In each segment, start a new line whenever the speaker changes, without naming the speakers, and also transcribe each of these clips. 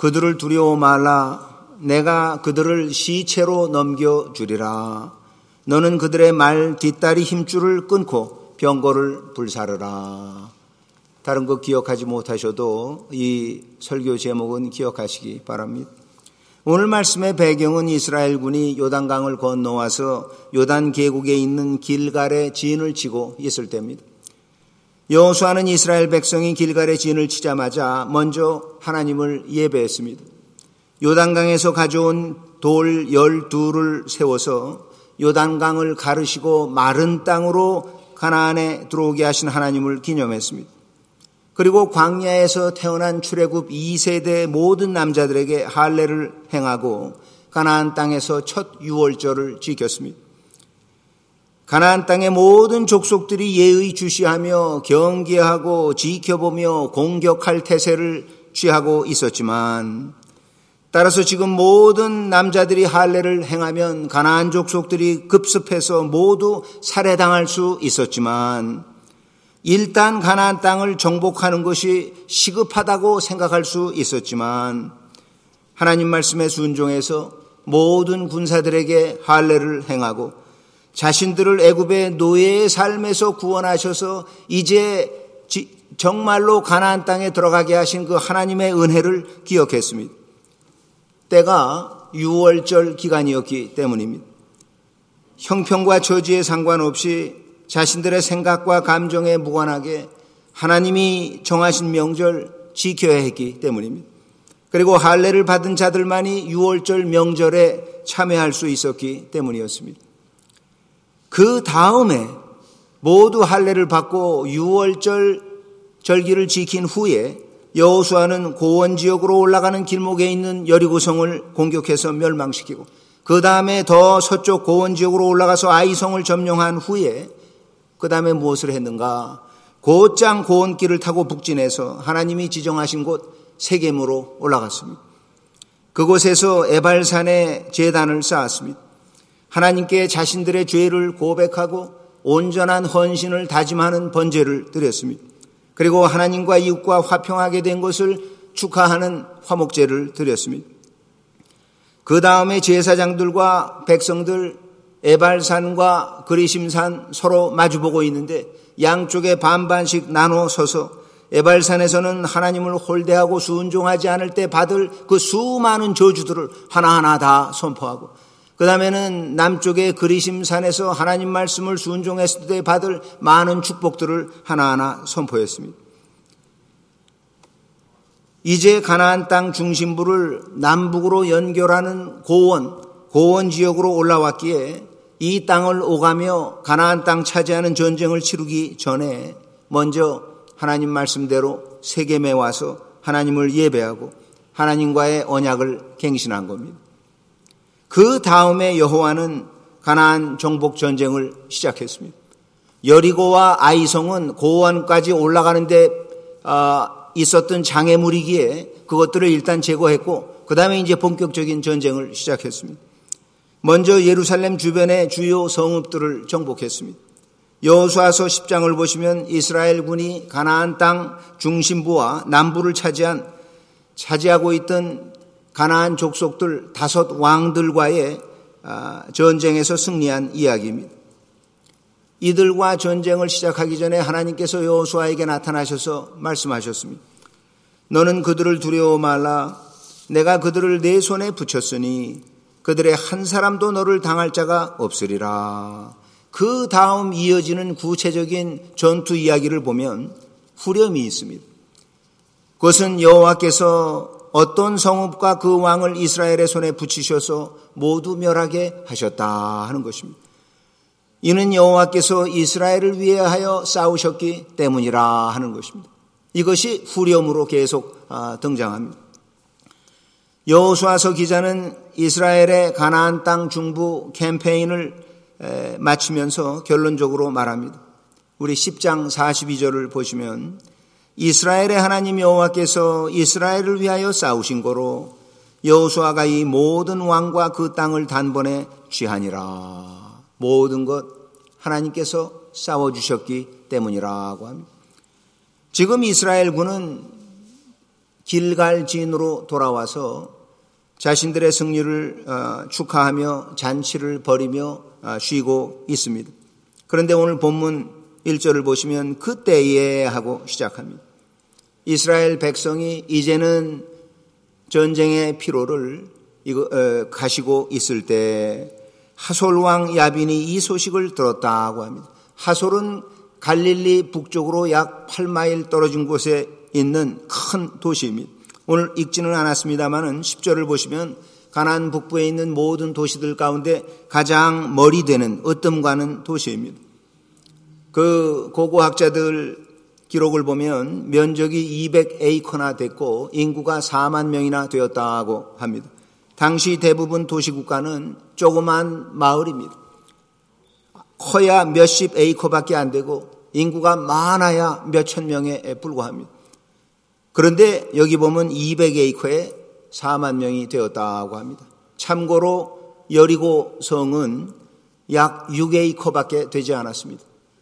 그들을 두려워 말라. 내가 그들을 시체로 넘겨주리라. 너는 그들의 말 뒷다리 힘줄을 끊고 병거를 불사르라. 다른 거 기억하지 못하셔도 이 설교 제목은 기억하시기 바랍니다. 오늘 말씀의 배경은 이스라엘군이 요단강을 건너와서 요단 계곡에 있는 길갈에 진을 치고 있을 때입니다. 여호수아는 이스라엘 백성이 길갈에 진을 치자마자 먼저 하나님을 예배했습니다. 요단강에서 가져온 돌 12를 세워서 요단강을 가르시고 마른 땅으로 가나안에 들어오게 하신 하나님을 기념했습니다. 그리고 광야에서 태어난 출애굽 2세대 모든 남자들에게 할례를 행하고 가나안 땅에서 첫 유월절을 지켰습니다. 가나안 땅의 모든 족속들이 예의주시하며 경계하고 지켜보며 공격할 태세를 취하고 있었지만, 따라서 지금 모든 남자들이 할례를 행하면 가나안 족속들이 급습해서 모두 살해당할 수 있었지만, 일단 가나안 땅을 정복하는 것이 시급하다고 생각할 수 있었지만, 하나님 말씀에 순종해서 모든 군사들에게 할례를 행하고 자신들을 애굽의 노예의 삶에서 구원하셔서 이제 정말로 가나안 땅에 들어가게 하신 그 하나님의 은혜를 기억했습니다. 때가 유월절 기간이었기 때문입니다. 형편과 처지에 상관없이 자신들의 생각과 감정에 무관하게 하나님이 정하신 명절 지켜야 했기 때문입니다. 그리고 할례를 받은 자들만이 유월절 명절에 참여할 수 있었기 때문이었습니다. 그 다음에 모두 할례를 받고 유월절 절기를 지킨 후에 여호수아는 고원 지역으로 올라가는 길목에 있는 여리고성을 공격해서 멸망시키고, 그 다음에 더 서쪽 고원 지역으로 올라가서 아이성을 점령한 후에 그 다음에 무엇을 했는가? 곧장 고원길을 타고 북진해서 하나님이 지정하신 곳 세겜으로 올라갔습니다. 그곳에서 에발산에 제단을 쌓았습니다. 하나님께 자신들의 죄를 고백하고 온전한 헌신을 다짐하는 번제를 드렸습니다. 그리고 하나님과 이웃과 화평하게 된 것을 축하하는 화목제를 드렸습니다. 그 다음에 제사장들과 백성들 에발산과 그리심산 서로 마주보고 있는데 양쪽에 반반씩 나눠 서서 에발산에서는 하나님을 홀대하고 순종하지 않을 때 받을 그 수많은 저주들을 하나하나 다 선포하고, 그 다음에는 남쪽의 그리심산에서 하나님 말씀을 순종했을 때 받을 많은 축복들을 하나하나 선포했습니다. 이제 가나안 땅 중심부를 남북으로 연결하는 고원 지역으로 올라왔기에 이 땅을 오가며 가나안 땅 차지하는 전쟁을 치르기 전에 먼저 하나님 말씀대로 세겜에 와서 하나님을 예배하고 하나님과의 언약을 갱신한 겁니다. 그 다음에 여호와는 가나안 정복 전쟁을 시작했습니다. 여리고와 아이성은 고원까지 올라가는데 있었던 장애물이기에 그것들을 일단 제거했고, 그 다음에 이제 본격적인 전쟁을 시작했습니다. 먼저 예루살렘 주변의 주요 성읍들을 정복했습니다. 여호수아서 10장을 보시면 이스라엘군이 가나안 땅 중심부와 남부를 차지하고 있던 가나안 족속들 5 왕들과의 전쟁에서 승리한 이야기입니다. 이들과 전쟁을 시작하기 전에 하나님께서 여호수아에게 나타나셔서 말씀하셨습니다. 너는 그들을 두려워 말라. 내가 그들을 내 손에 붙였으니 그들의 한 사람도 너를 당할 자가 없으리라. 그 다음 이어지는 구체적인 전투 이야기를 보면 후렴이 있습니다. 그것은 여호와께서 어떤 성읍과 그 왕을 이스라엘의 손에 붙이셔서 모두 멸하게 하셨다 하는 것입니다. 이는 여호와께서 이스라엘을 위하여 싸우셨기 때문이라 하는 것입니다. 이것이 후렴으로 계속 등장합니다. 여호수아서 기자는 이스라엘의 가나안 땅 중부 캠페인을 마치면서 결론적으로 말합니다. 우리 10장 42절을 보시면 이스라엘의 하나님 여호와께서 이스라엘을 위하여 싸우신 거로 여호수아가 이 모든 왕과 그 땅을 단번에 취하니라. 모든 것 하나님께서 싸워주셨기 때문이라고 합니다. 지금 이스라엘군은 길갈진으로 돌아와서 자신들의 승리를 축하하며 잔치를 벌이며 쉬고 있습니다. 그런데 오늘 본문 1절을 보시면 그때에 하고 시작합니다. 이스라엘 백성이 이제는 전쟁의 피로를 가시고 있을 때 하솔 왕 야빈이 이 소식을 들었다고 합니다. 하솔은 갈릴리 북쪽으로 약 8마일 떨어진 곳에 있는 큰 도시입니다. 오늘 읽지는 않았습니다만은 10절을 보시면 가나안 북부에 있는 모든 도시들 가운데 가장 머리 되는 으뜸가는 도시입니다. 그 고고학자들 기록을 보면 면적이 200에이커나 됐고 인구가 4만 명이나 되었다고 합니다. 당시 대부분 도시국가는 조그만 마을입니다. 커야 몇십 에이커밖에 안 되고 인구가 많아야 몇천 명에 불과합니다. 그런데 여기 보면 200에이커에 4만 명이 되었다고 합니다. 참고로 여리고 성은 약 6에이커밖에 되지 않았습니다.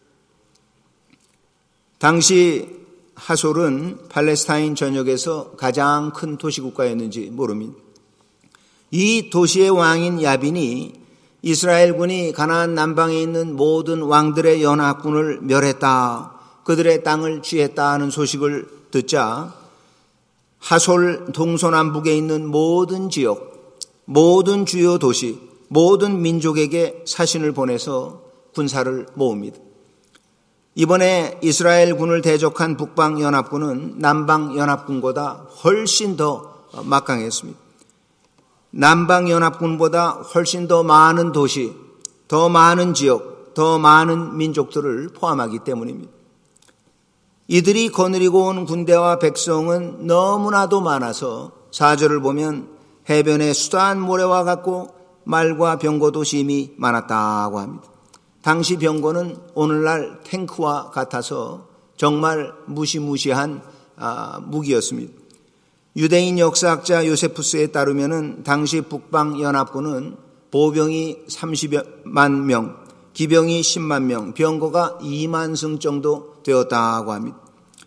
당시 하솔은 팔레스타인 전역에서 가장 큰 도시국가였는지 모릅니다. 이 도시의 왕인 야빈이 이스라엘군이 가나안 남방에 있는 모든 왕들의 연합군을 멸했다, 그들의 땅을 취했다 하는 소식을 듣자 하솔 동서남북에 있는 모든 지역, 모든 주요 도시, 모든 민족에게 사신을 보내서 군사를 모읍니다. 이번에 이스라엘군을 대적한 북방연합군은 남방연합군보다 훨씬 더 막강했습니다. 남방연합군보다 훨씬 더 많은 도시, 더 많은 지역, 더 많은 민족들을 포함하기 때문입니다. 이들이 거느리고 온 군대와 백성은 너무나도 많아서 4절을 보면 해변에 수다한 모래와 같고 말과 병거도 심히 많았다고 합니다. 당시 병거는 오늘날 탱크와 같아서 정말 무시무시한 무기였습니다. 유대인 역사학자 요세푸스에 따르면 당시 북방연합군은 보병이 30만 명, 기병이 10만 명, 병거가 2만 승 정도 되었다고 합니다.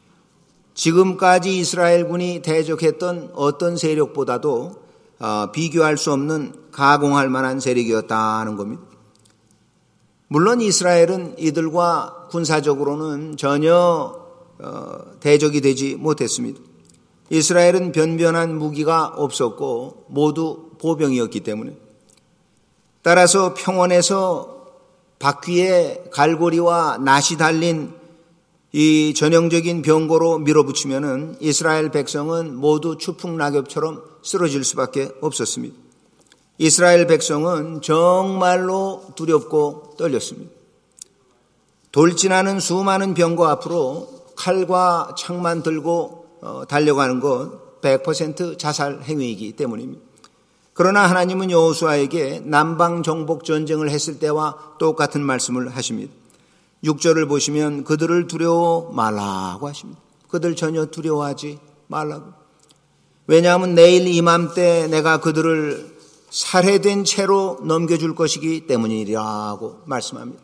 지금까지 이스라엘군이 대적했던 어떤 세력보다도 비교할 수 없는 가공할 만한 세력이었다는 겁니다. 물론 이스라엘은 이들과 군사적으로는 전혀 대적이 되지 못했습니다. 이스라엘은 변변한 무기가 없었고 모두 보병이었기 때문에, 따라서 평원에서 바퀴에 갈고리와 낫이 달린 이 전형적인 병거로 밀어붙이면은 이스라엘 백성은 모두 추풍낙엽처럼 쓰러질 수밖에 없었습니다. 이스라엘 백성은 정말로 두렵고 떨렸습니다. 돌진하는 수많은 병거 앞으로 칼과 창만 들고 달려가는 것 100% 자살 행위이기 때문입니다. 그러나 하나님은 여호수아에게 남방 정복 전쟁을 했을 때와 똑같은 말씀을 하십니다. 6절을 보시면 그들을 두려워 말라고 하십니다. 그들 전혀 두려워하지 말라고. 왜냐하면 내일 이맘때 내가 그들을 살해된 채로 넘겨줄 것이기 때문이라고 말씀합니다.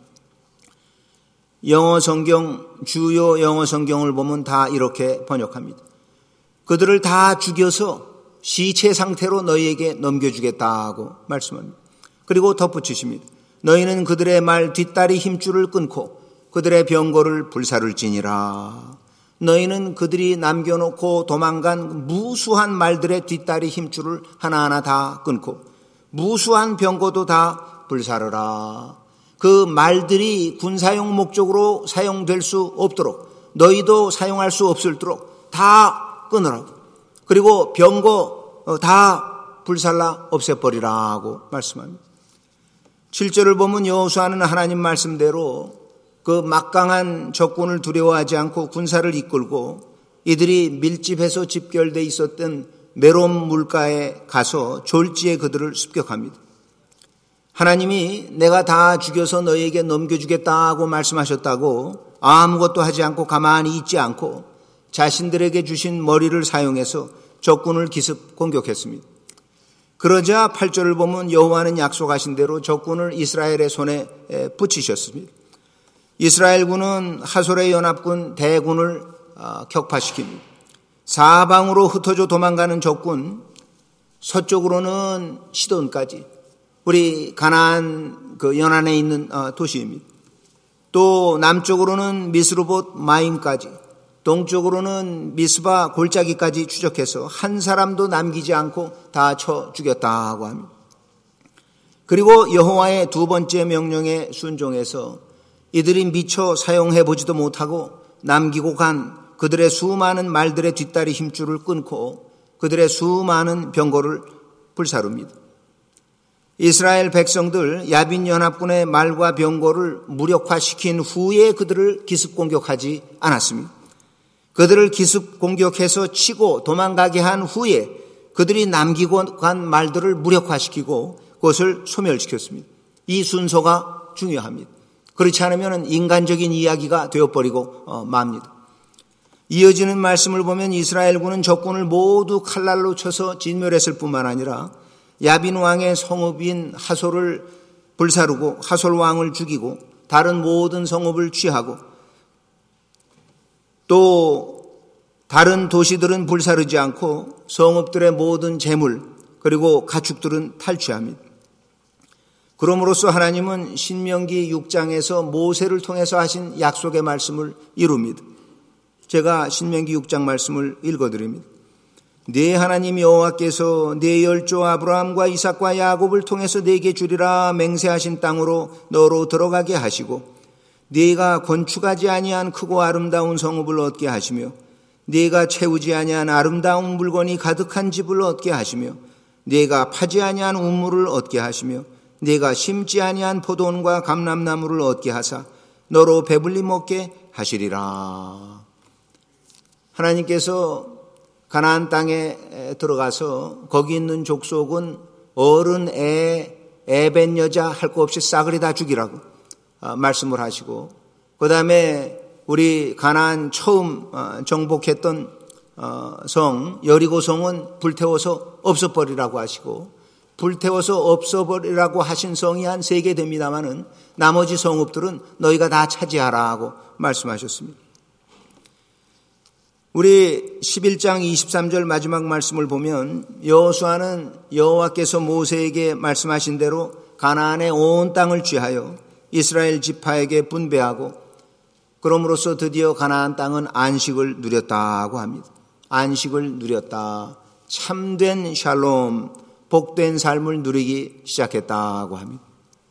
영어 성경, 주요 영어 성경을 보면 다 이렇게 번역합니다. 그들을 다 죽여서 시체 상태로 너희에게 넘겨주겠다고 말씀합니다. 그리고 덧붙이십니다. 너희는 그들의 말 뒷다리 힘줄을 끊고 그들의 병거를 불사를지니라. 너희는 그들이 남겨놓고 도망간 무수한 말들의 뒷다리 힘줄을 하나하나 다 끊고 무수한 병거도 다 불사르라. 그 말들이 군사용 목적으로 사용될 수 없도록, 너희도 사용할 수 없을도록 다 끊으라고. 그리고 병거 다 불살라 없애버리라고 말씀합니다. 7절을 보면 여호수아는 하나님 말씀대로 그 막강한 적군을 두려워하지 않고 군사를 이끌고 이들이 밀집해서 집결되어 있었던 메롬 물가에 가서 졸지에 그들을 습격합니다. 하나님이 내가 다 죽여서 너희에게 넘겨주겠다고 말씀하셨다고 아무것도 하지 않고 가만히 있지 않고 자신들에게 주신 머리를 사용해서 적군을 기습 공격했습니다. 그러자 8절을 보면 여호와는 약속하신 대로 적군을 이스라엘의 손에 붙이셨습니다. 이스라엘군은 하솔의 연합군 대군을 격파시킵니다. 사방으로 흩어져 도망가는 적군, 서쪽으로는 시돈까지, 우리 가나안 그 연안에 있는 도시입니다. 또 남쪽으로는 미스르봇 마임까지, 동쪽으로는 미스바 골짜기까지 추적해서 한 사람도 남기지 않고 다 쳐 죽였다고 합니다. 그리고 여호와의 두 번째 명령에 순종해서 이들이 미처 사용해 보지도 못하고 남기고 간 그들의 수많은 말들의 뒷다리 힘줄을 끊고 그들의 수많은 병거를 불사릅니다. 이스라엘 백성들 야빈 연합군의 말과 병거를 무력화시킨 후에 그들을 기습 공격하지 않았습니다. 그들을 기습 공격해서 치고 도망가게 한 후에 그들이 남기고 간 말들을 무력화시키고 그것을 소멸시켰습니다. 이 순서가 중요합니다. 그렇지 않으면 인간적인 이야기가 되어버리고 맙니다. 이어지는 말씀을 보면 이스라엘군은 적군을 모두 칼날로 쳐서 진멸했을 뿐만 아니라 야빈 왕의 성읍인 하솔을 불사르고 하솔 왕을 죽이고 다른 모든 성읍을 취하고 또 다른 도시들은 불사르지 않고 성읍들의 모든 재물 그리고 가축들은 탈취합니다. 그럼으로써 하나님은 신명기 6장에서 모세를 통해서 하신 약속의 말씀을 이룹니다. 제가 신명기 6장 말씀을 읽어드립니다. 네 하나님 여호와께서 네 열조 아브라함과 이삭과 야곱을 통해서 네게 주리라 맹세하신 땅으로 너로 들어가게 하시고 네가 건축하지 아니한 크고 아름다운 성읍을 얻게 하시며 네가 채우지 아니한 아름다운 물건이 가득한 집을 얻게 하시며 네가 파지 아니한 우물을 얻게 하시며 네가 심지 아니한 포도원과 감람나무를 얻게 하사 너로 배불리 먹게 하시리라. 하나님께서 가나안 땅에 들어가서 거기 있는 족속은 어른, 애벤 여자 할 거 없이 싸그리 다 죽이라고 말씀을 하시고 그 다음에 우리 가나안 처음 정복했던 성 여리고 성은 불태워서 없애버리라고 하시고 불태워서 없애버리라고 하신 성이 한 3개 됩니다마는 나머지 성읍들은 너희가 다 차지하라고 말씀하셨습니다. 우리 11장 23절 마지막 말씀을 보면 여호수아는 여호와께서 모세에게 말씀하신 대로 가나안의 온 땅을 취하여 이스라엘 지파에게 분배하고 그럼으로써 드디어 가나안 땅은 안식을 누렸다고 합니다. 안식을 누렸다. 참된 샬롬, 복된 삶을 누리기 시작했다고 합니다.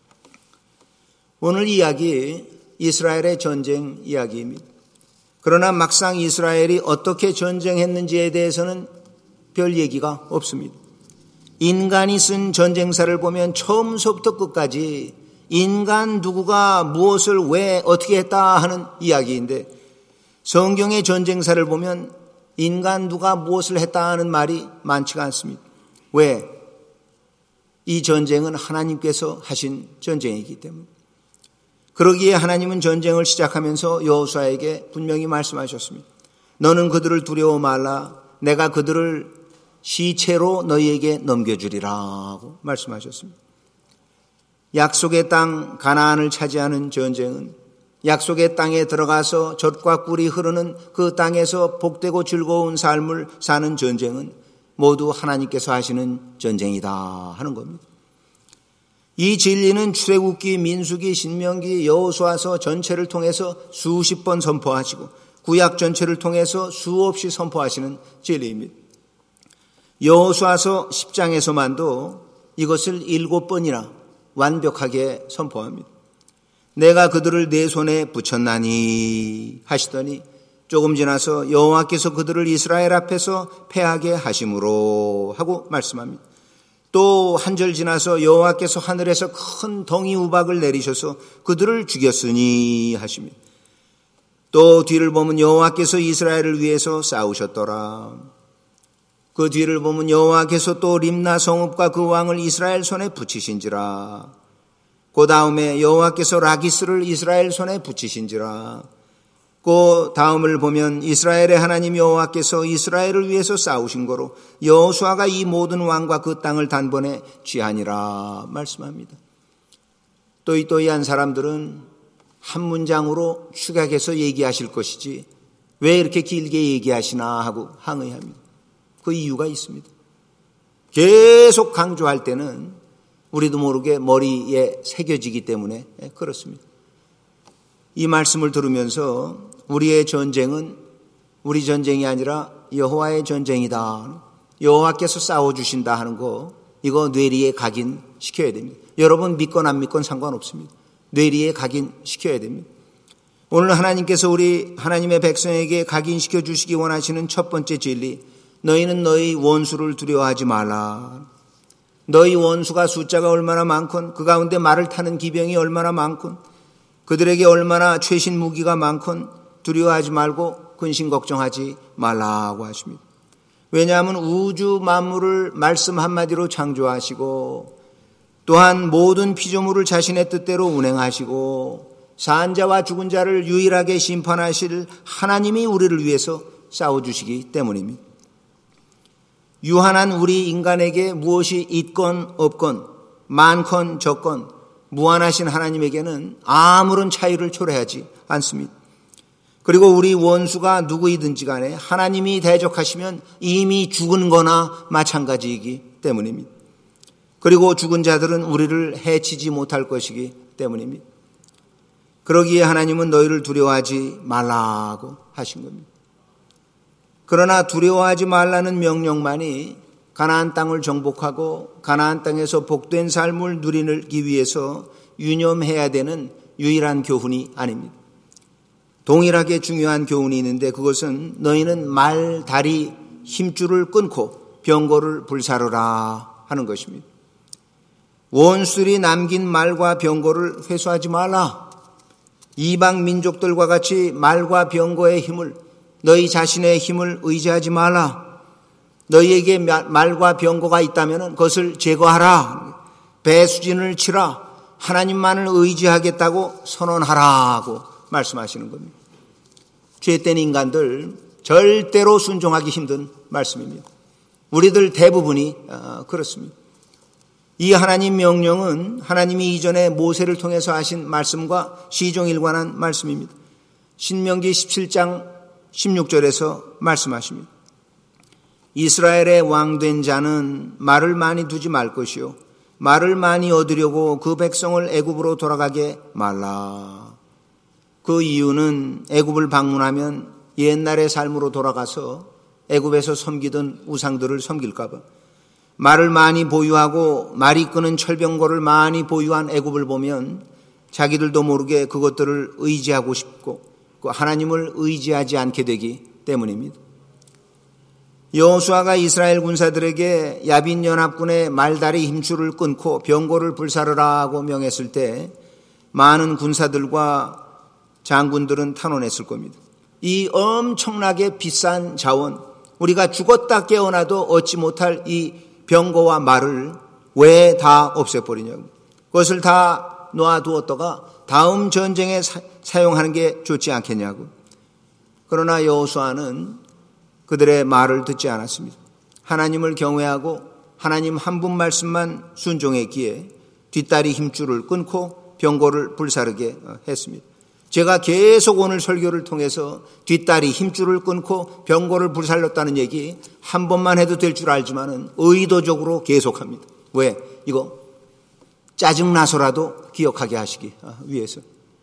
오늘 이야기 이스라엘의 전쟁 이야기입니다. 그러나 막상 이스라엘이 어떻게 전쟁했는지에 대해서는 별 얘기가 없습니다. 인간이 쓴 전쟁사를 보면 처음서부터 끝까지 인간 누구가 무엇을 왜 어떻게 했다 하는 이야기인데 성경의 전쟁사를 보면 인간 누가 무엇을 했다 하는 말이 많지가 않습니다. 왜? 이 전쟁은 하나님께서 하신 전쟁이기 때문에. 그러기에 하나님은 전쟁을 시작하면서 여호수아에게 분명히 말씀하셨습니다. 너는 그들을 두려워 말라. 내가 그들을 시체로 너희에게 넘겨주리라고 말씀하셨습니다. 약속의 땅 가나안을 차지하는 전쟁은 약속의 땅에 들어가서 젖과 꿀이 흐르는 그 땅에서 복되고 즐거운 삶을 사는 전쟁은 모두 하나님께서 하시는 전쟁이다 하는 겁니다. 이 진리는 출애굽기, 민수기, 신명기, 여호수아서 전체를 통해서 수십 번 선포하시고 구약 전체를 통해서 수없이 선포하시는 진리입니다. 여호수아서 10장에서만도 이것을 7번이나 완벽하게 선포합니다. 내가 그들을 내 손에 붙였나니 하시더니 조금 지나서 여호와께서 그들을 이스라엘 앞에서 패하게 하심으로 하고 말씀합니다. 또 한 절 지나서 여호와께서 하늘에서 큰 덩이 우박을 내리셔서 그들을 죽였으니 하십니다. 또 뒤를 보면 여호와께서 이스라엘을 위해서 싸우셨더라. 그 뒤를 보면 여호와께서 또 림나 성읍과 그 왕을 이스라엘 손에 붙이신지라. 그 다음에 여호와께서 라기스를 이스라엘 손에 붙이신지라. 그 다음을 보면 이스라엘의 하나님 여호와께서 이스라엘을 위해서 싸우신 거로 여호수아가 이 모든 왕과 그 땅을 단번에 취하니라 말씀합니다. 또이또이한 사람들은 한 문장으로 축약해서 얘기하실 것이지 왜 이렇게 길게 얘기하시나 하고 항의합니다. 그 이유가 있습니다. 계속 강조할 때는 우리도 모르게 머리에 새겨지기 때문에 그렇습니다. 이 말씀을 들으면서 우리의 전쟁은 우리 전쟁이 아니라 여호와의 전쟁이다. 여호와께서 싸워주신다 하는 거, 이거 뇌리에 각인시켜야 됩니다. 여러분 믿건 안 믿건 상관없습니다. 뇌리에 각인시켜야 됩니다. 오늘 하나님께서 우리 하나님의 백성에게 각인시켜 주시기 원하시는 첫 번째 진리, 너희는 너희 원수를 두려워하지 말라. 너희 원수가 숫자가 얼마나 많건, 그 가운데 말을 타는 기병이 얼마나 많건, 그들에게 얼마나 최신 무기가 많건 두려워하지 말고 근심 걱정하지 말라고 하십니다. 왜냐하면 우주 만물을 말씀 한마디로 창조하시고, 또한 모든 피조물을 자신의 뜻대로 운행하시고, 산 자와 죽은 자를 유일하게 심판하실 하나님이 우리를 위해서 싸워주시기 때문입니다. 유한한 우리 인간에게 무엇이 있건 없건, 많건 적건 무한하신 하나님에게는 아무런 차이를 초래하지 않습니다. 그리고 우리 원수가 누구이든지 간에 하나님이 대적하시면 이미 죽은 거나 마찬가지이기 때문입니다. 그리고 죽은 자들은 우리를 해치지 못할 것이기 때문입니다. 그러기에 하나님은 너희를 두려워하지 말라고 하신 겁니다. 그러나 두려워하지 말라는 명령만이 가나안 땅을 정복하고 가나안 땅에서 복된 삶을 누리기 위해서 유념해야 되는 유일한 교훈이 아닙니다. 동일하게 중요한 교훈이 있는데, 그것은 너희는 말, 다리, 힘줄을 끊고 병거를 불사르라 하는 것입니다. 원수들이 남긴 말과 병거를 회수하지 말라. 이방 민족들과 같이 말과 병거의 힘을, 너희 자신의 힘을 의지하지 말라. 너희에게 말과 병거가 있다면 그것을 제거하라. 배수진을 치라. 하나님만을 의지하겠다고 선언하라고 말씀하시는 겁니다. 죄된 인간들 절대로 순종하기 힘든 말씀입니다. 우리들 대부분이 그렇습니다. 이 하나님 명령은 하나님이 이전에 모세를 통해서 하신 말씀과 시종일관한 말씀입니다. 신명기 17장 16절에서 말씀하십니다. 이스라엘의 왕된 자는 말을 많이 두지 말 것이요, 말을 많이 얻으려고 그 백성을 애굽으로 돌아가게 말라. 그 이유는 애굽을 방문하면 옛날의 삶으로 돌아가서 애굽에서 섬기던 우상들을 섬길까 봐. 말을 많이 보유하고 말이 끄는 철병거를 많이 보유한 애굽을 보면 자기들도 모르게 그것들을 의지하고 싶고 하나님을 의지하지 않게 되기 때문입니다. 여호수아가 이스라엘 군사들에게 야빈 연합군의 말다리 힘줄을 끊고 병거를 불사르라고 명했을 때 많은 군사들과 장군들은 탄원했을 겁니다. 이 엄청나게 비싼 자원, 우리가 죽었다 깨어나도 얻지 못할 이 병거와 말을 왜 다 없애버리냐고. 그것을 다 놓아두었다가 다음 전쟁에 사용하는 게 좋지 않겠냐고. 그러나 여호수아는 그들의 말을 듣지 않았습니다. 하나님을 경외하고 하나님 한 분 말씀만 순종했기에 뒷다리 힘줄을 끊고 병거를 불사르게 했습니다. 제가 계속 오늘 설교를 통해서 뒷다리 힘줄을 끊고 병거를 불살렸다는 얘기 한 번만 해도 될 줄 알지만은 의도적으로 계속합니다. 왜? 이거 짜증나서라도 기억하게 하시기 위해서.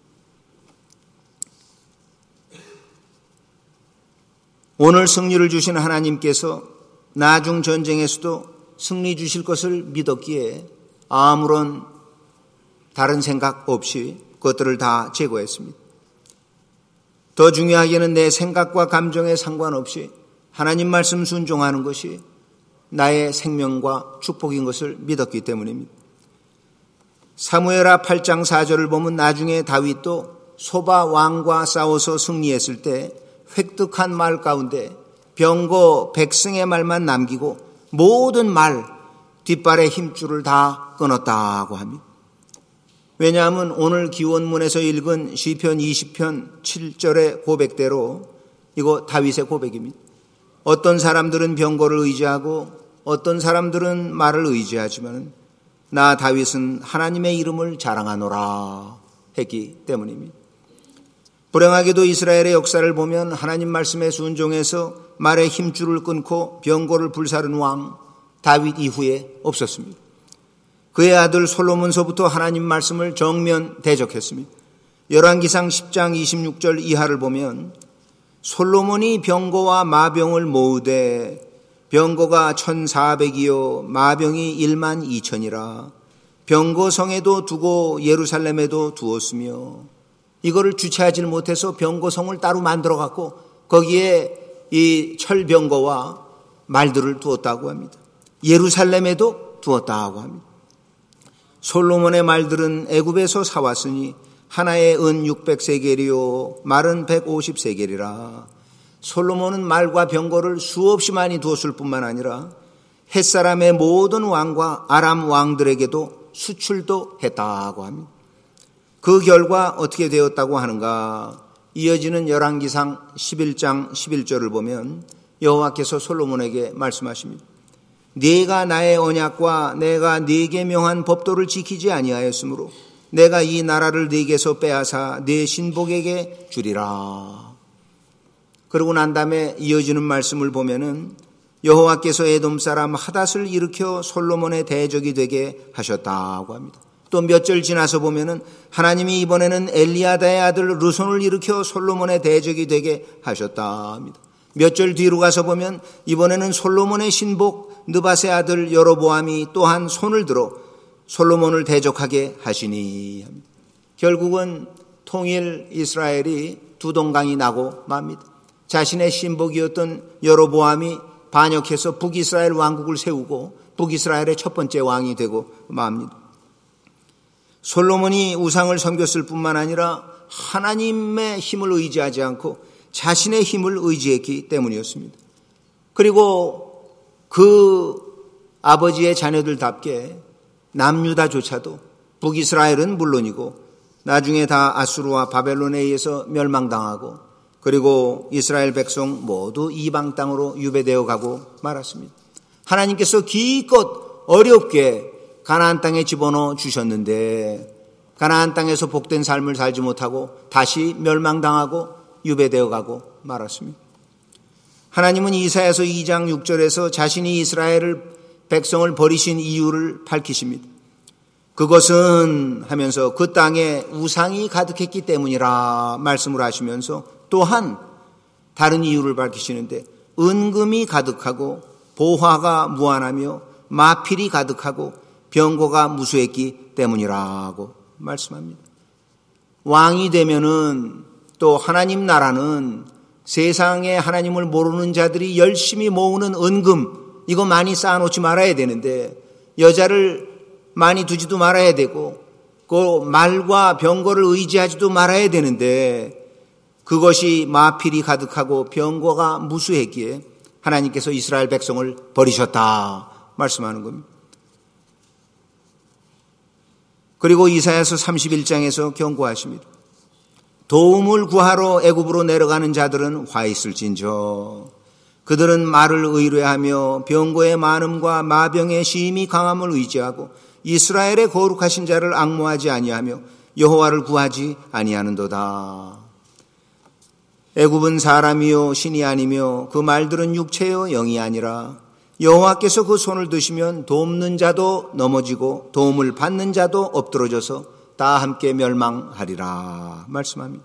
오늘 승리를 주신 하나님께서 나중 전쟁에서도 승리 주실 것을 믿었기에 아무런 다른 생각 없이 그것들을 다 제거했습니다. 더 중요하게는 내 생각과 감정에 상관없이 하나님 말씀 순종하는 것이 나의 생명과 축복인 것을 믿었기 때문입니다. 사무엘하 8장 4절을 보면 나중에 다윗도 소바 왕과 싸워서 승리했을 때 획득한 말 가운데 병거 백성의 말만 남기고 모든 말 뒷발의 힘줄을 다 끊었다고 합니다. 왜냐하면 오늘 기원문에서 읽은 시편 20편 7절의 고백대로 이거 다윗의 고백입니다. 어떤 사람들은 병거를 의지하고 어떤 사람들은 말을 의지하지만 나 다윗은 하나님의 이름을 자랑하노라 했기 때문입니다. 불행하게도 이스라엘의 역사를 보면 하나님 말씀에 순종해서 말의 힘줄을 끊고 병거를 불사른 왕 다윗 이후에 없었습니다. 그의 아들 솔로몬서부터 하나님 말씀을 정면 대적했습니다. 열왕기상 10장 26절 이하를 보면 솔로몬이 병거와 마병을 모으되 병거가 1,400이요 마병이 1만 2천이라 병거성에도 두고 예루살렘에도 두었으며, 이거를 주체하지 못해서 병거성을 따로 만들어 갖고 거기에 이 철병거와 말들을 두었다고 합니다. 예루살렘에도 두었다고 합니다. 솔로몬의 말들은 애굽에서 사왔으니 하나에 은 600세겔이요 말은 150세겔이라. 솔로몬은 말과 병거를 수없이 많이 두었을 뿐만 아니라 햇사람의 모든 왕과 아람 왕들에게도 수출도 했다고 합니다. 그 결과 어떻게 되었다고 하는가? 이어지는 열왕기상 11장 11절을 보면 여호와께서 솔로몬에게 말씀하십니다. 네가 나의 언약과 내가 네게 명한 법도를 지키지 아니하였으므로 내가 이 나라를 네게서 빼앗아 네 신복에게 주리라. 그러고 난 다음에 이어지는 말씀을 보면은 여호와께서 에돔 사람 하닷을 일으켜 솔로몬의 대적이 되게 하셨다고 합니다. 또 몇 절 지나서 보면은 하나님이 이번에는 엘리아다의 아들 르손을 일으켜 솔로몬의 대적이 되게 하셨다 합니다. 몇 절 뒤로 가서 보면 이번에는 솔로몬의 신복 느밧의 아들 여로보암이 또한 손을 들어 솔로몬을 대적하게 하시니 합니다. 결국은 통일 이스라엘이 두 동강이 나고 맙니다. 자신의 신복이었던 여로보암이 반역해서 북이스라엘 왕국을 세우고 북이스라엘의 첫 번째 왕이 되고 맙니다. 솔로몬이 우상을 섬겼을 뿐만 아니라 하나님의 힘을 의지하지 않고 자신의 힘을 의지했기 때문이었습니다. 그리고 그 아버지의 자녀들답게 남유다조차도 북이스라엘은 물론이고 나중에 다 아수르와 바벨론에 의해서 멸망당하고 그리고 이스라엘 백성 모두 이방 땅으로 유배되어 가고 말았습니다. 하나님께서 기껏 어렵게 가나안 땅에 집어넣어 주셨는데 가나안 땅에서 복된 삶을 살지 못하고 다시 멸망당하고 유배되어 가고 말았습니다. 하나님은 이사야서 2장 6절에서 자신이 이스라엘을 백성을 버리신 이유를 밝히십니다. 그것은 하면서 그 땅에 우상이 가득했기 때문이라 말씀을 하시면서 또한 다른 이유를 밝히시는데 은금이 가득하고 보화가 무한하며 마필이 가득하고 병거가 무수했기 때문이라고 말씀합니다. 왕이 되면은 또 하나님 나라는 세상에 하나님을 모르는 자들이 열심히 모으는 은금 이거 많이 쌓아놓지 말아야 되는데 여자를 많이 두지도 말아야 되고 그 말과 병거를 의지하지도 말아야 되는데 그것이 마필이 가득하고 병거가 무수했기에 하나님께서 이스라엘 백성을 버리셨다 말씀하는 겁니다. 그리고 이사야서 31장에서 경고하십니다. 도움을 구하러 애굽으로 내려가는 자들은 화 있을진저 그들은 말을 의뢰하며 병거의 많음과 마병의 심히 강함을 의지하고 이스라엘의 거룩하신 자를 앙모하지 아니하며 여호와를 구하지 아니하는도다. 애굽은 사람이요 신이 아니며 그 말들은 육체요 영이 아니라 여호와께서 그 손을 드시면 돕는 자도 넘어지고 도움을 받는 자도 엎드러져서 다 함께 멸망하리라 말씀합니다.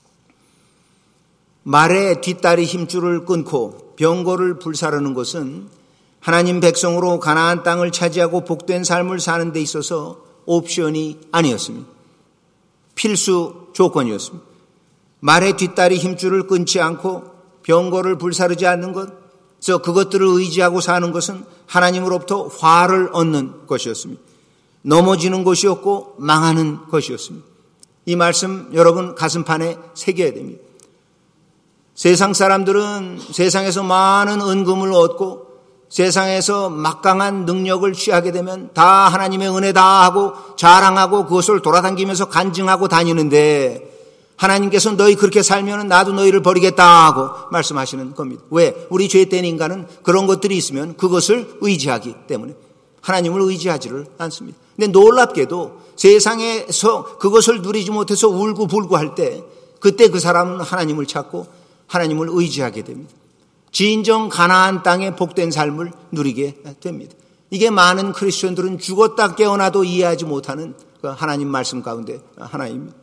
말의 뒷다리 힘줄을 끊고 병거를 불사르는 것은 하나님 백성으로 가나안 땅을 차지하고 복된 삶을 사는 데 있어서 옵션이 아니었습니다. 필수 조건이었습니다. 말의 뒷다리 힘줄을 끊지 않고 병거를 불사르지 않는 것, 그것들을 의지하고 사는 것은 하나님으로부터 화를 얻는 것이었습니다. 넘어지는 것이었고 망하는 것이었습니다. 이 말씀 여러분 가슴판에 새겨야 됩니다. 세상 사람들은 세상에서 많은 은금을 얻고 세상에서 막강한 능력을 취하게 되면 다 하나님의 은혜다 하고 자랑하고 그것을 돌아다니면서 간증하고 다니는데 하나님께서 너희 그렇게 살면 나도 너희를 버리겠다 하고 말씀하시는 겁니다. 왜? 우리 죄된 인간은 그런 것들이 있으면 그것을 의지하기 때문에 하나님을 의지하지를 않습니다. 근데 놀랍게도 세상에서 그것을 누리지 못해서 울고불고 할 때 그때 그 사람은 하나님을 찾고 하나님을 의지하게 됩니다. 진정 가나안 땅의 복된 삶을 누리게 됩니다. 이게 많은 크리스천들은 죽었다 깨어나도 이해하지 못하는 그 하나님 말씀 가운데 하나입니다.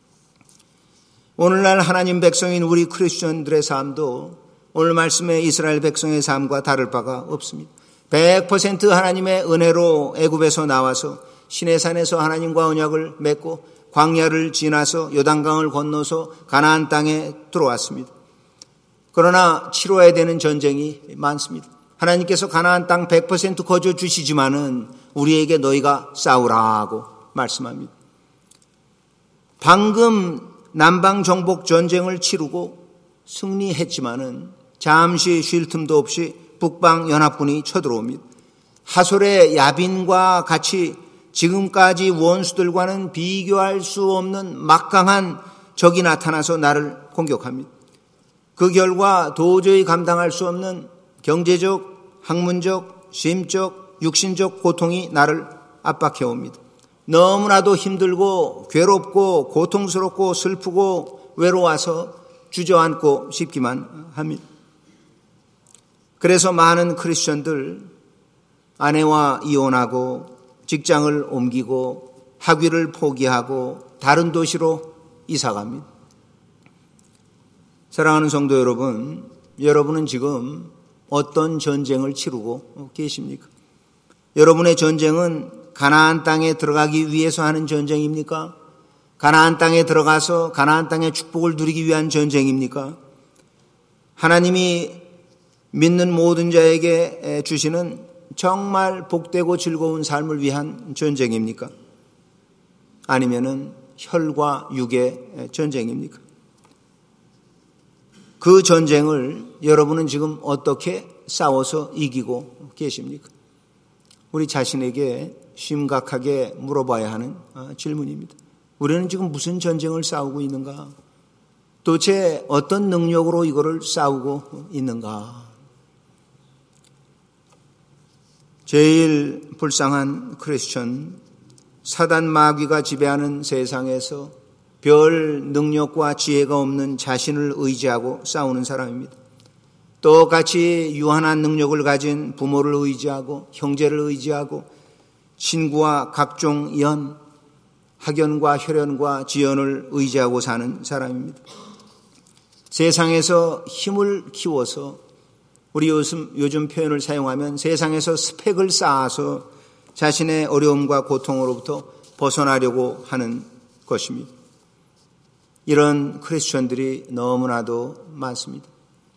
오늘날 하나님 백성인 우리 크리스천들의 삶도 오늘 말씀의 이스라엘 백성의 삶과 다를 바가 없습니다. 100% 하나님의 은혜로 애굽에서 나와서 시내산에서 하나님과 언약을 맺고 광야를 지나서 요단강을 건너서 가나안 땅에 들어왔습니다. 그러나 치러야 되는 전쟁이 많습니다. 하나님께서 가나안 땅 100% 거저 주시지만은 우리에게 너희가 싸우라고 말씀합니다. 방금 남방 정복 전쟁을 치르고 승리했지만은 잠시 쉴 틈도 없이 북방 연합군이 쳐들어옵니다. 하솔의 야빈과 같이 지금까지 원수들과는 비교할 수 없는 막강한 적이 나타나서 나를 공격합니다. 그 결과 도저히 감당할 수 없는 경제적, 학문적, 심적, 육신적 고통이 나를 압박해 옵니다. 너무나도 힘들고 괴롭고 고통스럽고 슬프고 외로워서 주저앉고 싶기만 합니다. 그래서 많은 크리스천들 아내와 이혼하고 직장을 옮기고 학위를 포기하고 다른 도시로 이사갑니다. 사랑하는 성도 여러분, 여러분은 지금 어떤 전쟁을 치르고 계십니까? 여러분의 전쟁은 가나안 땅에 들어가기 위해서 하는 전쟁입니까? 가나안 땅에 들어가서 가나안 땅의 축복을 누리기 위한 전쟁입니까? 하나님이 믿는 모든 자에게 주시는 정말 복되고 즐거운 삶을 위한 전쟁입니까? 아니면은 혈과 육의 전쟁입니까? 그 전쟁을 여러분은 지금 어떻게 싸워서 이기고 계십니까? 우리 자신에게 심각하게 물어봐야 하는 질문입니다. 우리는 지금 무슨 전쟁을 싸우고 있는가? 도대체 어떤 능력으로 이거를 싸우고 있는가? 제일 불쌍한 크리스천, 사단 마귀가 지배하는 세상에서 별 능력과 지혜가 없는 자신을 의지하고 싸우는 사람입니다. 똑같이 유한한 능력을 가진 부모를 의지하고 형제를 의지하고 친구와 각종 연, 학연과 혈연과 지연을 의지하고 사는 사람입니다. 세상에서 힘을 키워서 우리 요즘 표현을 사용하면 세상에서 스펙을 쌓아서 자신의 어려움과 고통으로부터 벗어나려고 하는 것입니다. 이런 크리스천들이 너무나도 많습니다.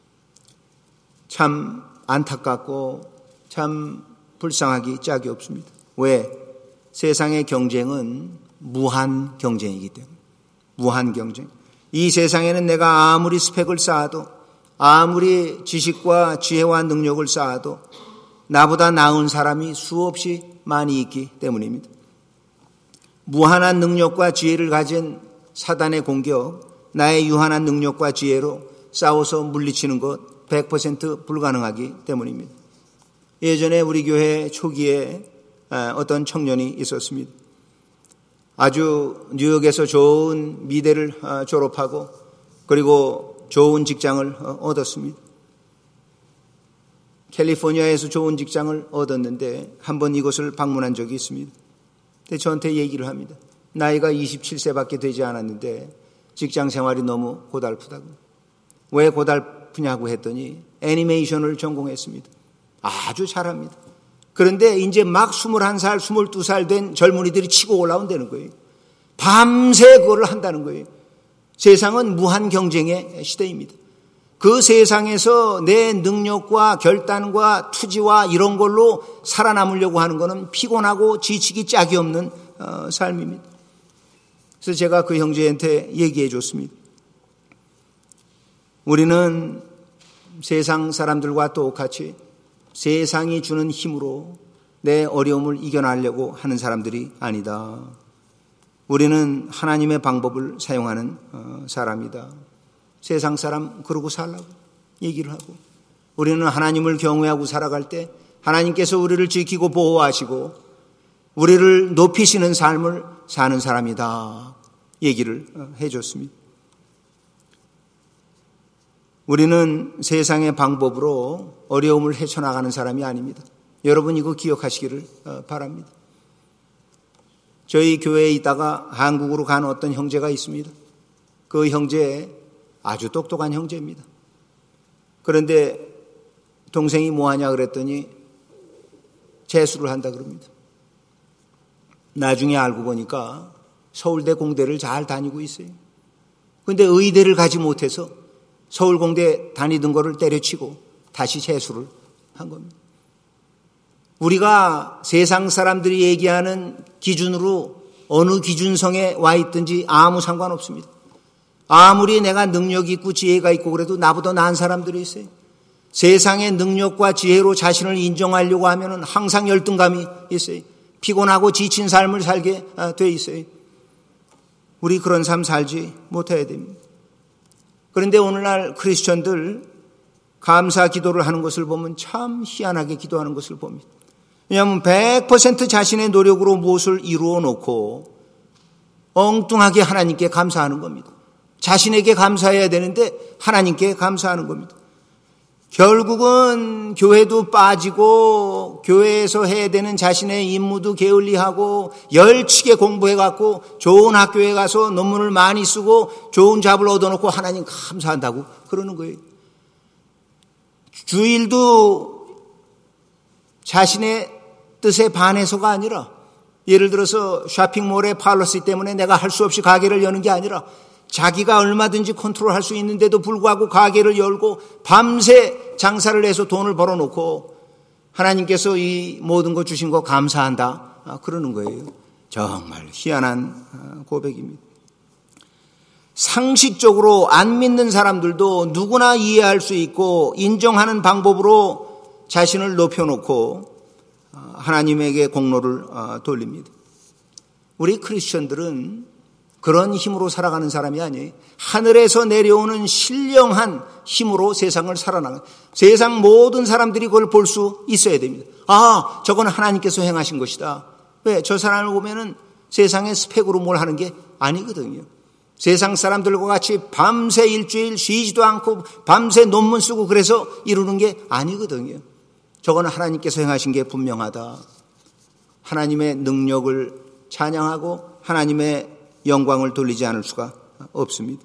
참 안타깝고 참 불쌍하기 짝이 없습니다. 왜? 세상의 경쟁은 무한 경쟁이기 때문에. 무한 경쟁. 이 세상에는 내가 아무리 스펙을 쌓아도 아무리 지식과 지혜와 능력을 쌓아도 나보다 나은 사람이 수없이 많이 있기 때문입니다. 무한한 능력과 지혜를 가진 사단의 공격, 나의 유한한 능력과 지혜로 싸워서 물리치는 것 100% 불가능하기 때문입니다. 예전에 우리 교회 초기에 어떤 청년이 있었습니다. 아주 뉴욕에서 좋은 미대를 졸업하고 그리고 좋은 직장을 얻었습니다. 캘리포니아에서 좋은 직장을 얻었는데 한번 이곳을 방문한 적이 있습니다. 근데 저한테 얘기를 합니다. 나이가 27세밖에 되지 않았는데 직장 생활이 너무 고달프다고. 왜 고달프냐고 했더니 애니메이션을 전공했습니다. 아주 잘합니다. 그런데 이제 막 21살, 22살 된 젊은이들이 치고 올라온다는 거예요. 밤새 그걸 한다는 거예요. 세상은 무한 경쟁의 시대입니다. 그 세상에서 내 능력과 결단과 투지와 이런 걸로 살아남으려고 하는 것은 피곤하고 지치기 짝이 없는 삶입니다. 그래서 제가 그 형제한테 얘기해 줬습니다. 우리는 세상 사람들과 똑같이 세상이 주는 힘으로 내 어려움을 이겨내려고 하는 사람들이 아니다. 우리는 하나님의 방법을 사용하는 사람이다. 세상 사람 그러고 살라고 얘기를 하고, 우리는 하나님을 경외하고 살아갈 때 하나님께서 우리를 지키고 보호하시고 우리를 높이시는 삶을 사는 사람이다 얘기를 해줬습니다. 우리는 세상의 방법으로 어려움을 헤쳐나가는 사람이 아닙니다. 여러분 이거 기억하시기를 바랍니다. 저희 교회에 있다가 한국으로 간 어떤 형제가 있습니다. 그 형제 아주 똑똑한 형제입니다. 그런데 동생이 뭐 하냐 그랬더니 재수를 한다 그럽니다. 나중에 알고 보니까 서울대 공대를 잘 다니고 있어요. 그런데 의대를 가지 못해서 서울공대 다니던 거를 때려치고 다시 재수를 한 겁니다. 우리가 세상 사람들이 얘기하는 기준으로 어느 기준성에 와 있든지 아무 상관없습니다. 아무리 내가 능력이 있고 지혜가 있고 그래도 나보다 나은 사람들이 있어요. 세상의 능력과 지혜로 자신을 인정하려고 하면 항상 열등감이 있어요. 피곤하고 지친 삶을 살게 돼 있어요. 우리 그런 삶 살지 못해야 됩니다. 그런데 오늘날 크리스천들 감사 기도를 하는 것을 보면 참 희한하게 기도하는 것을 봅니다. 왜냐하면 100% 자신의 노력으로 무엇을 이루어 놓고 엉뚱하게 하나님께 감사하는 겁니다. 자신에게 감사해야 되는데 하나님께 감사하는 겁니다. 결국은 교회도 빠지고 교회에서 해야 되는 자신의 임무도 게을리하고 열치게 공부해갖고 좋은 학교에 가서 논문을 많이 쓰고 좋은 잡을 얻어놓고 하나님 감사한다고 그러는 거예요. 주일도 자신의 뜻에 반해서가 아니라 예를 들어서 쇼핑몰의 팔러시 때문에 내가 할 수 없이 가게를 여는 게 아니라 자기가 얼마든지 컨트롤할 수 있는데도 불구하고 가게를 열고 밤새 장사를 해서 돈을 벌어놓고 하나님께서 이 모든 거 주신 거 감사한다 그러는 거예요. 정말 희한한 고백입니다. 상식적으로 안 믿는 사람들도 누구나 이해할 수 있고 인정하는 방법으로 자신을 높여놓고 하나님에게 공로를 돌립니다. 우리 크리스천들은 그런 힘으로 살아가는 사람이 아니에요. 하늘에서 내려오는 신령한 힘으로 세상을 살아나가는, 세상 모든 사람들이 그걸 볼 수 있어야 됩니다. 아, 저건 하나님께서 행하신 것이다. 왜? 저 사람을 보면은 세상의 스펙으로 뭘 하는 게 아니거든요. 세상 사람들과 같이 밤새 일주일 쉬지도 않고 밤새 논문 쓰고 그래서 이루는 게 아니거든요. 저건 하나님께서 행하신 게 분명하다. 하나님의 능력을 찬양하고 하나님의 영광을 돌리지 않을 수가 없습니다.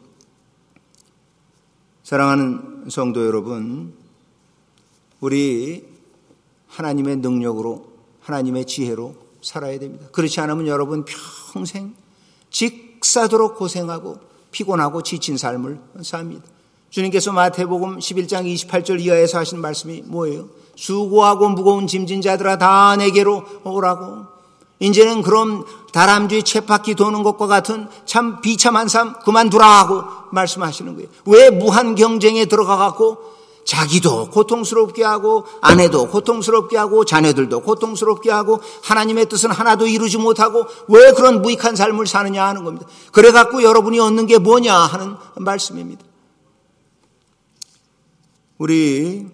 사랑하는 성도 여러분, 우리 하나님의 능력으로 하나님의 지혜로 살아야 됩니다. 그렇지 않으면 여러분 평생 직사도록 고생하고 피곤하고 지친 삶을 삽니다. 주님께서 마태복음 11장 28절 이하에서 하신 말씀이 뭐예요? 수고하고 무거운 짐진 자들아 다 내게로 오라고. 이제는 그럼 다람쥐 쳇바퀴 도는 것과 같은 참 비참한 삶 그만두라 하고 말씀하시는 거예요. 왜 무한 경쟁에 들어가갖고 자기도 고통스럽게 하고 아내도 고통스럽게 하고 자녀들도 고통스럽게 하고 하나님의 뜻은 하나도 이루지 못하고 왜 그런 무익한 삶을 사느냐 하는 겁니다. 그래갖고 여러분이 얻는 게 뭐냐 하는 말씀입니다. 우리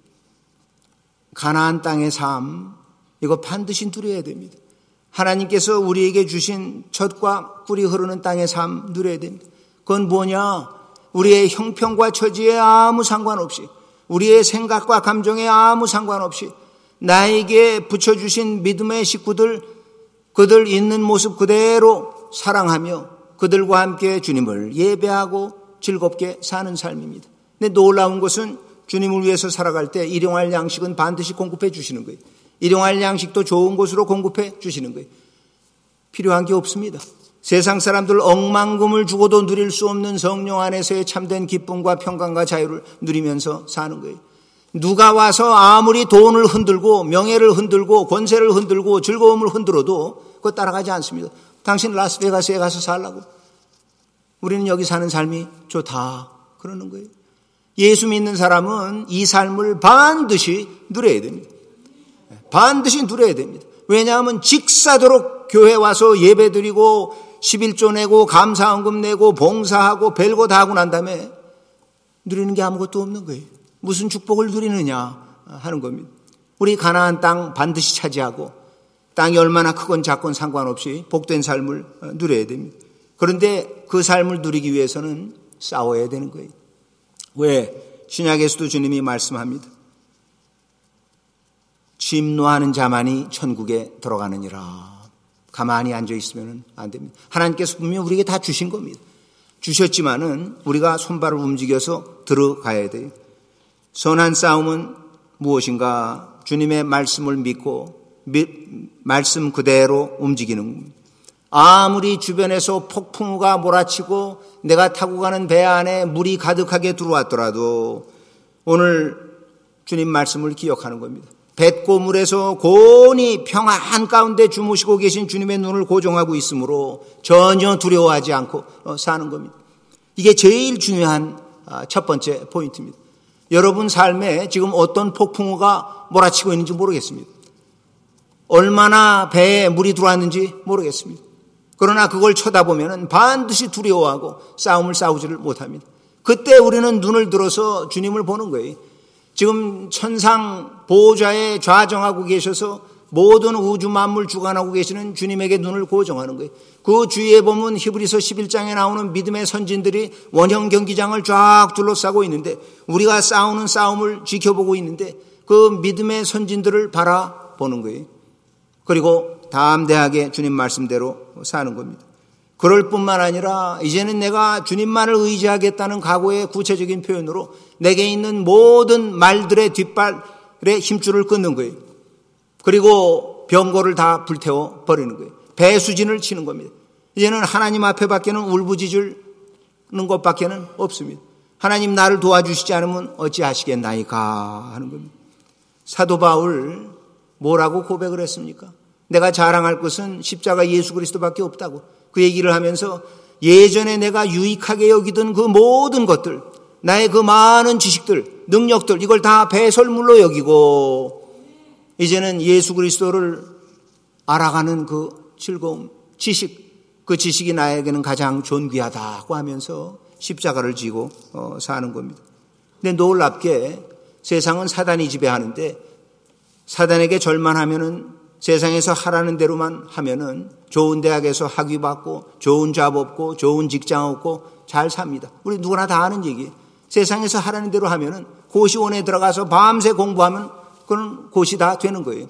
가나안 땅의 삶 이거 반드시 누려야 됩니다. 하나님께서 우리에게 주신 젖과 꿀이 흐르는 땅의 삶 누려야 됩니다. 그건 뭐냐? 우리의 형편과 처지에 아무 상관없이 우리의 생각과 감정에 아무 상관없이 나에게 붙여주신 믿음의 식구들 그들 있는 모습 그대로 사랑하며 그들과 함께 주님을 예배하고 즐겁게 사는 삶입니다. 근데 놀라운 것은 주님을 위해서 살아갈 때 일용할 양식은 반드시 공급해 주시는 거예요. 일용할 양식도 좋은 곳으로 공급해 주시는 거예요. 필요한 게 없습니다. 세상 사람들 억만금을 주고도 누릴 수 없는 성령 안에서의 참된 기쁨과 평강과 자유를 누리면서 사는 거예요. 누가 와서 아무리 돈을 흔들고 명예를 흔들고 권세를 흔들고 즐거움을 흔들어도 그거 따라가지 않습니다. 당신 라스베가스에 가서 살라고. 우리는 여기 사는 삶이 좋다 그러는 거예요. 예수 믿는 사람은 이 삶을 반드시 누려야 됩니다. 반드시 누려야 됩니다. 왜냐하면 직사도록 교회 와서 예배 드리고 11조 내고 감사헌금 내고 봉사하고 별거 다 하고 난 다음에 누리는 게 아무것도 없는 거예요. 무슨 축복을 누리느냐 하는 겁니다. 우리 가나안 땅 반드시 차지하고 땅이 얼마나 크건 작건 상관없이 복된 삶을 누려야 됩니다. 그런데 그 삶을 누리기 위해서는 싸워야 되는 거예요. 왜? 신약에서도 주님이 말씀합니다. 침노하는 자만이 천국에 들어가느니라. 가만히 앉아 있으면 안 됩니다. 하나님께서 분명히 우리에게 다 주신 겁니다. 주셨지만은 우리가 손발을 움직여서 들어가야 돼요. 선한 싸움은 무엇인가? 주님의 말씀을 믿고 말씀 그대로 움직이는 겁니다. 아무리 주변에서 폭풍우가 몰아치고 내가 타고 가는 배 안에 물이 가득하게 들어왔더라도 오늘 주님 말씀을 기억하는 겁니다. 뱉고 물에서 고온히 평안 가운데 주무시고 계신 주님의 눈을 고정하고 있으므로 전혀 두려워하지 않고 사는 겁니다. 이게 제일 중요한 첫 번째 포인트입니다. 여러분 삶에 지금 어떤 폭풍우가 몰아치고 있는지 모르겠습니다. 얼마나 배에 물이 들어왔는지 모르겠습니다. 그러나 그걸 쳐다보면 반드시 두려워하고 싸움을 싸우지를 못합니다. 그때 우리는 눈을 들어서 주님을 보는 거예요. 지금 천상 보좌에 좌정하고 계셔서 모든 우주 만물 주관하고 계시는 주님에게 눈을 고정하는 거예요. 그 주위에 보면 히브리서 11장에 나오는 믿음의 선진들이 원형 경기장을 쫙 둘러싸고 있는데 우리가 싸우는 싸움을 지켜보고 있는데 그 믿음의 선진들을 바라보는 거예요. 그리고 담대하게 주님 말씀대로 사는 겁니다. 그럴 뿐만 아니라 이제는 내가 주님만을 의지하겠다는 각오의 구체적인 표현으로 내게 있는 모든 말들의 뒷발에 힘줄을 끊는 거예요. 그리고 병거를 다 불태워 버리는 거예요. 배수진을 치는 겁니다. 이제는 하나님 앞에 밖에는 울부짖는 것밖에는 없습니다. 하나님 나를 도와주시지 않으면 어찌하시겠나이까 하는 겁니다. 사도 바울 뭐라고 고백을 했습니까? 내가 자랑할 것은 십자가 예수 그리스도밖에 없다고 그 얘기를 하면서 예전에 내가 유익하게 여기던 그 모든 것들, 나의 그 많은 지식들, 능력들 이걸 다 배설물로 여기고 이제는 예수 그리스도를 알아가는 그 즐거움, 지식, 그 지식이 나에게는 가장 존귀하다고 하면서 십자가를 지고 사는 겁니다. 근데 놀랍게 세상은 사단이 지배하는데 사단에게 절만하면은 세상에서 하라는 대로만 하면은 좋은 대학에서 학위 받고 좋은 잡 얻고 좋은 직장 얻고 잘 삽니다. 우리 누구나 다 아는 얘기예요. 세상에서 하라는 대로 하면은 고시원에 들어가서 밤새 공부하면 그건 고시 다 되는 거예요.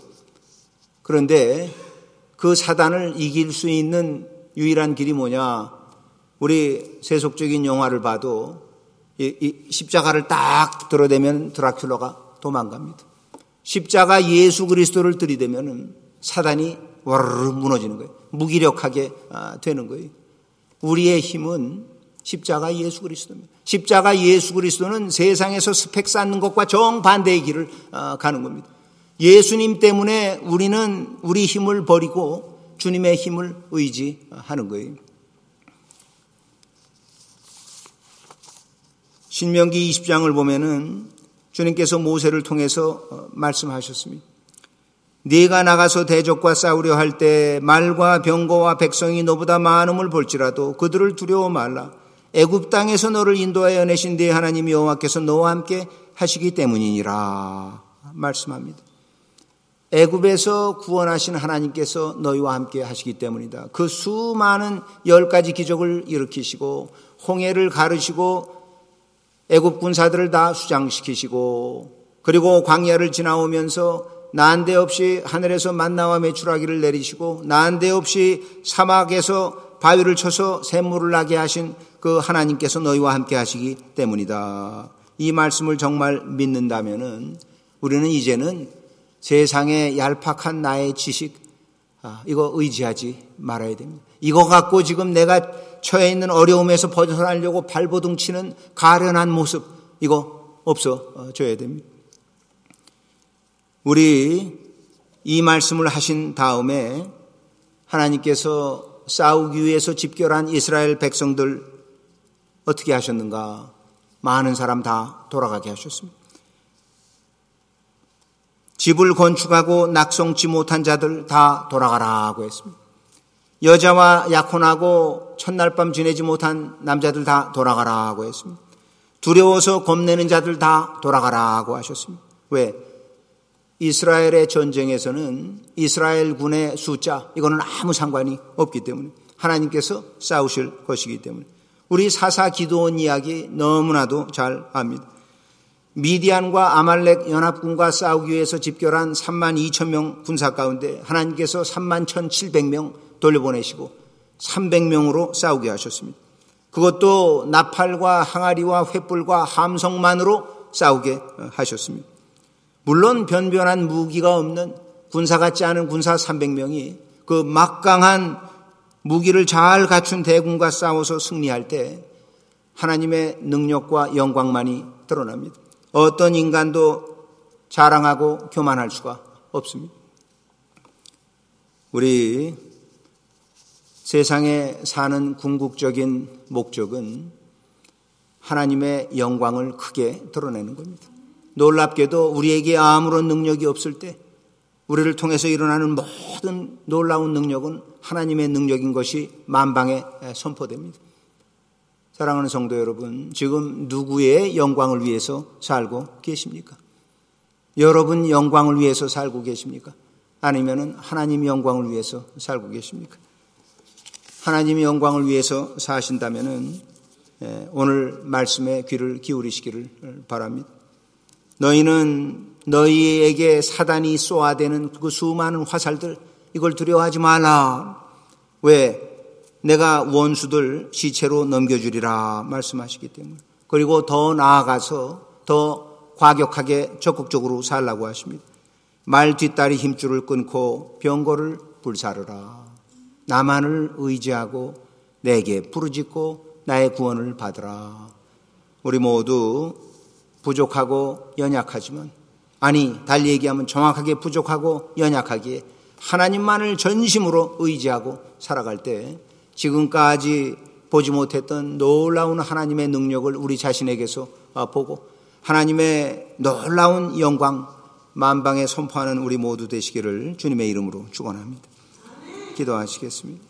그런데 그 사단을 이길 수 있는 유일한 길이 뭐냐? 우리 세속적인 영화를 봐도 이 십자가를 딱 들어대면 드라큘라가 도망갑니다. 십자가 예수 그리스도를 들이대면 사단이 와르르 무너지는 거예요. 무기력하게 되는 거예요. 우리의 힘은 십자가 예수 그리스도입니다. 십자가 예수 그리스도는 세상에서 스펙 쌓는 것과 정반대의 길을 가는 겁니다. 예수님 때문에 우리는 우리 힘을 버리고 주님의 힘을 의지하는 거예요. 신명기 20장을 보면은 주님께서 모세를 통해서 말씀하셨습니다. 네가 나가서 대적과 싸우려 할 때 말과 병거와 백성이 너보다 많음을 볼지라도 그들을 두려워 말라. 애굽 땅에서 너를 인도하여 내신 네 하나님 여호와께서 너와 함께 하시기 때문이니라 말씀합니다. 애굽에서 구원하신 하나님께서 너희와 함께 하시기 때문이다. 그 수많은 10가지 기적을 일으키시고 홍해를 가르시고 애굽 군사들을 다 수장시키시고 그리고 광야를 지나오면서 난데없이 하늘에서 만나와 메추라기를 내리시고 난데없이 사막에서 바위를 쳐서 샘물을 나게 하신 그 하나님께서 너희와 함께 하시기 때문이다. 이 말씀을 정말 믿는다면은 우리는 이제는 세상의 얄팍한 나의 지식 이거 의지하지 말아야 됩니다. 이거 갖고 지금 내가 처해 있는 어려움에서 벗어나려고 발버둥 치는 가련한 모습 이거 없어져야 됩니다. 우리 이 말씀을 하신 다음에 하나님께서 싸우기 위해서 집결한 이스라엘 백성들 어떻게 하셨는가? 많은 사람 다 돌아가게 하셨습니다. 집을 건축하고 낙성치 못한 자들 다 돌아가라고 했습니다. 여자와 약혼하고 첫날 밤 지내지 못한 남자들 다 돌아가라고 했습니다. 두려워서 겁내는 자들 다 돌아가라고 하셨습니다. 왜? 이스라엘의 전쟁에서는 이스라엘 군의 숫자 이거는 아무 상관이 없기 때문에 하나님께서 싸우실 것이기 때문에 우리 사사 기드온 이야기 너무나도 잘 압니다. 미디안과 아말렉 연합군과 싸우기 위해서 집결한 3만 2천 명 군사 가운데 하나님께서 3만 1,700명 돌려보내시고 300명으로 싸우게 하셨습니다. 그것도 나팔과 항아리와 횃불과 함성만으로 싸우게 하셨습니다. 물론 변변한 무기가 없는 군사 같지 않은 군사 300명이 그 막강한 무기를 잘 갖춘 대군과 싸워서 승리할 때 하나님의 능력과 영광만이 드러납니다. 어떤 인간도 자랑하고 교만할 수가 없습니다. 우리 세상에 사는 궁극적인 목적은 하나님의 영광을 크게 드러내는 겁니다. 놀랍게도 우리에게 아무런 능력이 없을 때 우리를 통해서 일어나는 모든 놀라운 능력은 하나님의 능력인 것이 만방에 선포됩니다. 사랑하는 성도 여러분, 지금 누구의 영광을 위해서 살고 계십니까? 여러분 영광을 위해서 살고 계십니까? 아니면 하나님 영광을 위해서 살고 계십니까? 하나님의 영광을 위해서 사신다면 오늘 말씀에 귀를 기울이시기를 바랍니다. 너희는 너희에게 사단이 쏘아대는 그 수많은 화살들, 이걸 두려워하지 말라. 왜? 내가 원수들 시체로 넘겨주리라 말씀하시기 때문에. 그리고 더 나아가서 더 과격하게 적극적으로 살라고 하십니다. 말 뒷다리 힘줄을 끊고 병거를 불사르라. 나만을 의지하고 내게 부르짖고 나의 구원을 받으라. 우리 모두 부족하고 연약하지만, 아니 달리 얘기하면 정확하게 부족하고 연약하기에 하나님만을 전심으로 의지하고 살아갈 때 지금까지 보지 못했던 놀라운 하나님의 능력을 우리 자신에게서 보고 하나님의 놀라운 영광 만방에 선포하는 우리 모두 되시기를 주님의 이름으로 축원합니다. 기도하시겠습니다.